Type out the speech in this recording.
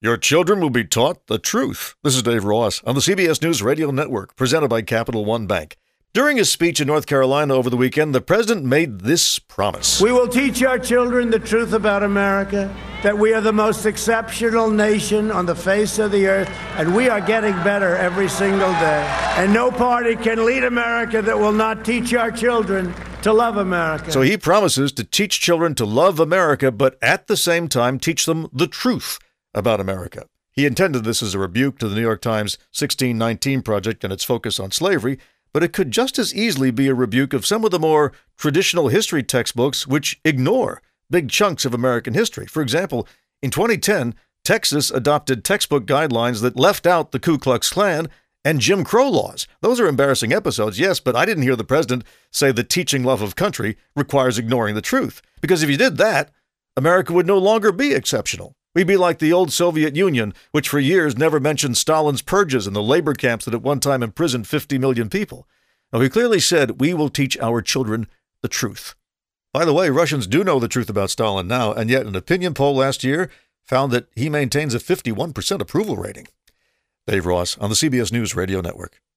Your children will be taught the truth. This is Dave Ross on the CBS News Radio Network, presented by Capital One Bank. During his speech in North Carolina over the weekend, the president made this promise. We will teach our children the truth about America, that we are the most exceptional nation on the face of the earth, and we are getting better every single day. And no party can lead America that will not teach our children to love America. So he promises to teach children to love America, but at the same time teach them the truth about America. He intended this as a rebuke to the New York Times 1619 Project and its focus on slavery, but it could just as easily be a rebuke of some of the more traditional history textbooks which ignore big chunks of American history. For example, in 2010, Texas adopted textbook guidelines that left out the Ku Klux Klan and Jim Crow laws. Those are embarrassing episodes, yes, but I didn't hear the president say that teaching love of country requires ignoring the truth. Because if you did that, America would no longer be exceptional. We'd be like the old Soviet Union, which for years never mentioned Stalin's purges and the labor camps that at one time imprisoned 50 million people. Now, he clearly said, we will teach our children the truth. By the way, Russians do know the truth about Stalin now, and yet an opinion poll last year found that he maintains a 51% approval rating. Dave Ross on the CBS News Radio Network.